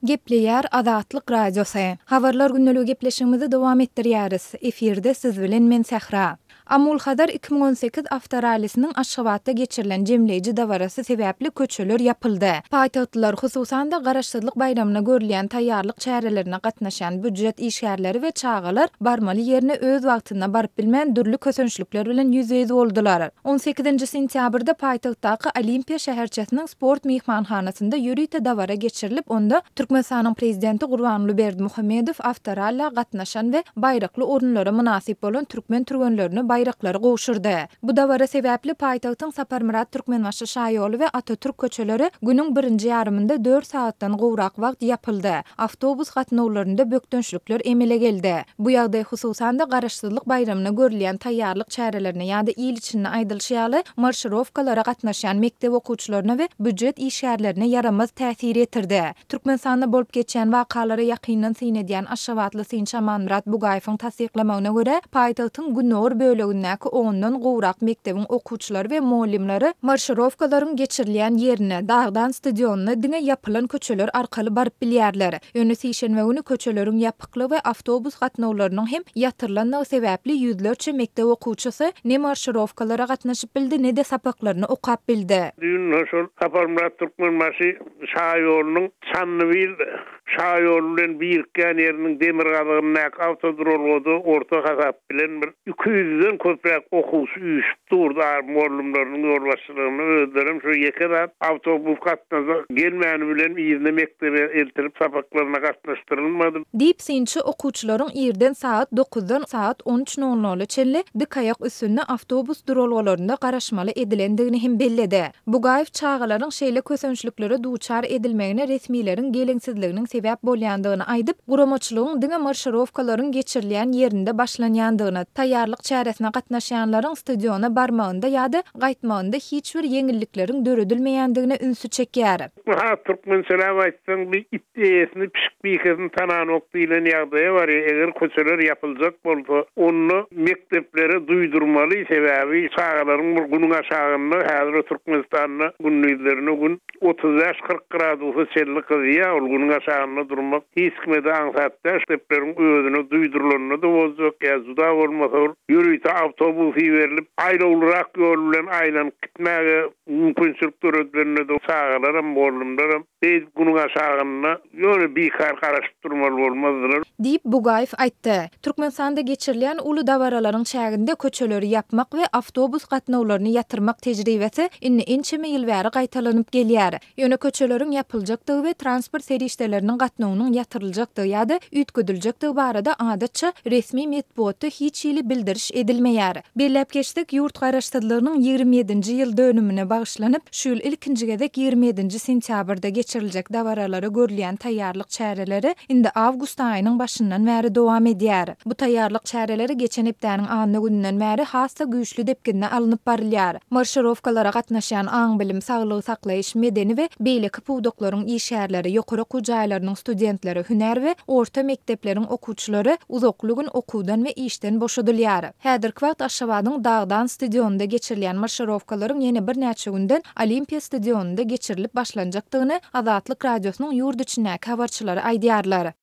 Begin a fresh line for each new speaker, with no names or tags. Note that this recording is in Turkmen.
Gepleýär Azatlyk Radiosu. Habarlar günneligi gepleşigimizi dowam etdirýäris. Eferde siz bilen men Sähra. Amul Hadar 2018 awtoralysynyň Aşgabatda geçirilen jemleýiji dawarasy sebäpli köçeler yapyldy. Paýtagtlylar hususan da garaşdyrlyk bayramyna görülýän taýýarlyk çärelerine gatnaşan büdjet işgärleri we çağalar barmaly ýerine öz wagtynda baryp bilmän dürli kösünçlikler bilen ýüzüýüz boldular. 18 sentýabrda paýtagtdaky Olimpiýa şäherçesiniň sport mehmanhanasynda ýürüýte dawara geçirilip, onda Türkmenistanyň prezidenti Gurbanuly Berdimuhammedow awtoralla gatnaşan we baýrakly orunlara munasip bolan türkmen türgenlerini bayraklary gowşurdy. Bu dawara sebäpli paýtagtyň Saparmurat Türkmenbaşy şaýoly we Atatürk köçeleri günüň birinji ýarymynda 4 saatdan gowrak wagt yapyldy. Awtobus gatnawlarynda bökdönçlükler emele geldi. Bu ýagdaý hususan da garaşdyrlyk bayramyna görülýän taýýarlyk çärelerine ýa-da ýyl içinde aýdylşýaly marşirowkalara gatnaşan mekdep okuwçylaryna we büdjet işgärlerine yaramaz täsir etirdi. Türkmenistanda bolup geçen wakalary ýakyndan synedýän Aşgabatly Syn Şamanmurat Bugaýewiň tasdiklamagyna görä, paýtagtyň Günnur bölegindäki 10dan gowrak mekdebiň okuwçylary we muallimleri marşirowkalaryň geçirilýän ýerine, dagdan stadionuna diňe ýapylan köçeler arkaly baryp bilýärler. Ýöne şeýşenbe güni köçeleriň ýapykly we awtobus gatnawlarynyň hem ýatyrlanmagy sebäpli ýüzlerçe mekdep okuwçysy ne marşirowkalara gatnaşyp bildi, ne de sapaklaryny okap bildi.
Dün şol Saparmurat Türkmenbaşy şaýolynyň Çanlybyl şaýolynyň birikýän ýeriniň demir gazygyna awtodrolgoda orta hasap bilen bir 200-den köpräk okuwçy üýüşip durdy. Muallimleriň ýolbaşçylygyny özlerim şu ýeke awtobus gatnaşy gelmäni bilen ýerine mektebe eltirip sapaklaryna gatnaşdyrylmady.
Diýip synçy okuwçylaryň ýerden saat 9-dan saat 13:00 çenli dik aýak üstünde awtobus duralgalaryna garaşmaly edilendigini hem belledi. Bugaýew çağalaryň şeýle kösünçliklere duçar edilmegine resmiýetiň geleňsizliginiň sebäp bolýandygyny aýdyp, guramaçylygyň diňe marşirowkalaryň geçirilýän ýerinde başlanýandygyny, taýýarlyk çäresine gatnaşýanlaryň stadiona barmagynda ýa-da gaýtmagynda hiç bir ýeňillikleriň döredilmeýändigine ünsü çekýär.
Türkmen selam aýtsaň bir itdiýesini pişik biýkezini tananok diýilen ýagdaýa bar. Eger köçeler ýapyljak bolsa, onu mekteplere duýdurmaly sebäbi çağalaryň bir günüň aşagyny häzir Türkmenistanyň günlüklerini gün 30-40 gradusy çellik ýa ol günüň aşagyny durmak hiç kimde aňsatda mektepleriň özüne duýdurulanyny da bozjak ýa juda bolmasa ýürüýte awtobusy berilip aýrylrak ýol bilen aýlanyp gitmäge mümkinçilik döredilende de çağalaram bolumlaram biz günüň aşagyny ýöne bikar garaşyp durmaly bolmazdylar
diýip Bugaýew aýtdy. Türkmenistanda geçirilýän uly dawaralaryň çäginde köçeleri yapmak we awtobus gatnawlaryny ýatyrmak tejribesi inni ençeme ýyl bäri gaýtalanyp gelýär. Ýöne köçeleriň yapyljakdygy we transport serişdeleriniň gatnawynyň ýatyryljakdygy ýa-da üýtgediljekdigi barada adatça resmi medeniýetde hiç ýyly bildiriş edilmeýär. Belläp geçdik ýurt garaşdyrlygynyň 27-nji ýyl dönümine bagyşlanyp, şu ýyl ilkinji gezek 27 sentýabrda geçiriljek dawaralara görülýän taýýarlyk çäreleri indi awgust aýynyň başyndan bäri dowam edýär. Bu taýýarlyk çäreleri geçen hepdäniň anyny günden bäri hassa güýçlü depkinne alınıp barylýar. Marşirowkalara gatnaşan aň bilim, saglygy saklaýyş, medeni we beýleki puwdoklaryň işgärleri, ýokary okuw jaýlarynyň studentleri, hüner we orta mektepleriň okuwçylary uzakly gün okuwdan we işden boşadylýar. Häzirki wagt Aşgabatyň dagdan stadionunda geçirilýän marşirowkalaryň ýene bir näçe günden Olimpiýa stadionunda geçirilip başlanjakdygyny Azatlyk Radiosynyň ýurt içindäki habarçylary aýdýarlar.